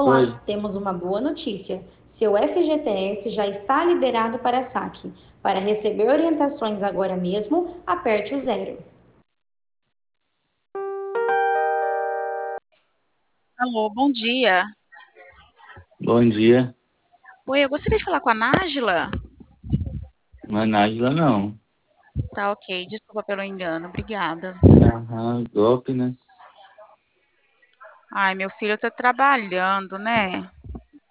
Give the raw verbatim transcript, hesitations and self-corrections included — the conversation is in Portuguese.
Oi. Olá, temos uma boa notícia. Seu F G T S já está liberado para saque. Para receber orientações agora mesmo, aperte o zero. Alô, bom dia. Bom dia. Oi, eu gostaria de falar com a Nájila. Não é Nájila, não. Tá, ok. Desculpa pelo engano. Obrigada. Aham, golpe, né? Ai, meu filho tá trabalhando, né?